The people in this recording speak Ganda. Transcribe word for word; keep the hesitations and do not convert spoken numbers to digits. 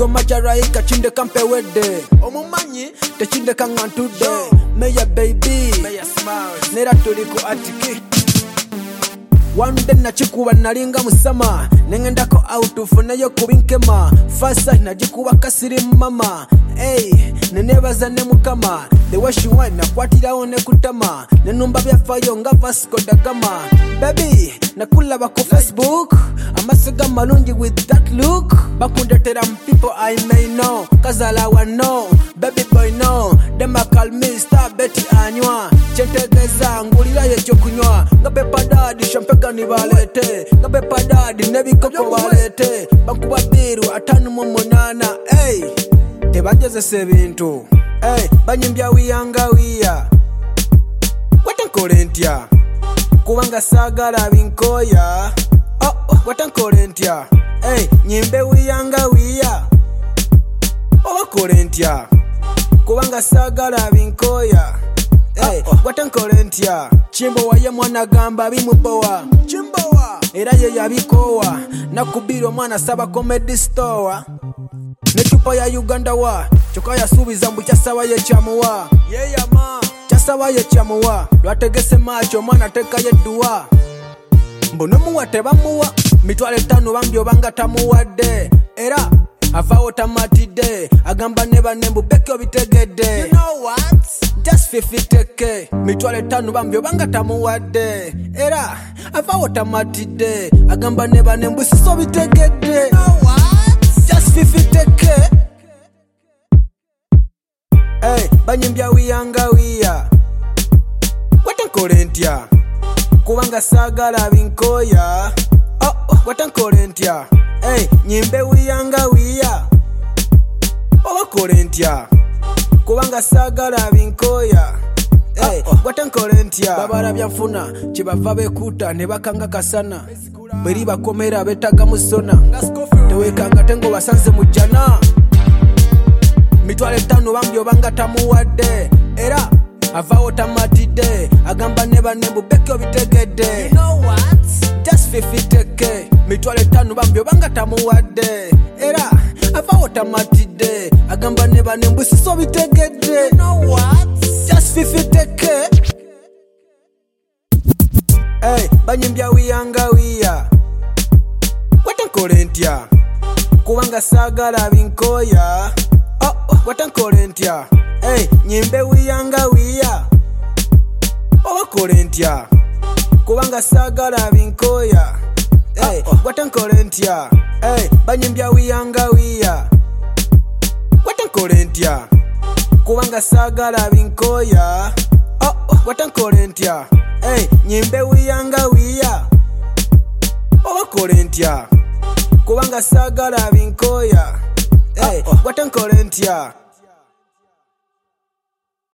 Kigoma Jaraika chinde kampe wede omumanyi techinde kangantude meya baby meya smile nera tuli ku atiki one day nachikuba nalinga musama nengendako out funeyo kubinkema fasa najikuba kasiri mama hey nenebaza ne mukama the way she wine nakwatirawo ne kutama nenumba byafayo nga Vasco da Gama baby nakula bako Facebook amasiga malungi with that look bakundetera people I may know kazala wa know baby boy no dem call me Star Betty anywa chentegeza ngulira yecho kunywa ngabe padadi champagne ni balete ngabe padadi nebikoko balete bakuba biru atanu mu munana hey tebageze sebintu hey banyimbya wiyanga wiya watankolentya kubanga sagala binkoya oh, oh watankolentya hey nyimbe wiyanga wiya owakolentya kubanga sagala binkoya hey oh, oh. watankolentya chimbo waye mwana gamba bimubowa chimbowa era ye yabikowa nakubira omwana saba comedy store nechupa ya Uganda wa choka ya subiza mbu kyasaba ye kyamuwa yeya ma kyasaba ye kyamuwa lwategese macho mwana teka ye duwa mbono muwa tebamuwa mitwale tano bambyo banga tamuwadde era avawo tamatide agamba neba nembu beke obitegedde you know what just fifty k mitwale tano bambyo banga tamuwadde era avawo tamatide agamba neba nembu siso bitegedde you know what just fifty k hey banyimbya wiyanga wiya watankolentya kubanga sagala binkoya oh, oh watankolentya hey nyimbe wiyanga wiya owakolentya kubanga sagala binkoya hey oh, oh. watankolentya babara byafuna kibava bekuta ne bakanga kasana beri bakomera betaga musona tewekanga tengo basanze mujana mitwale tano bambyo banga tamuwadde era avawo tamatide agamba neba nembu beke obitegedde you know what just fifty k mitwale tano bambyo banga tamuwadde era avawo tamatide agamba neba nembu siso bitegedde you know what just fifty k hey banyimbya wiyanga wiya watankolentya kubanga sagala binkoya oh, oh watankolentya hey nyimbe wiyanga wiya owakolentya kubanga sagala binkoya hey oh, oh. watankolentya hey banyimbya wiyanga wiya watankolentya kubanga sagala binkoya oh, oh watankolentya hey nyimbe wiyanga wiya owakolentya kubanga sagala binkoya hey oh, oh. watankolentya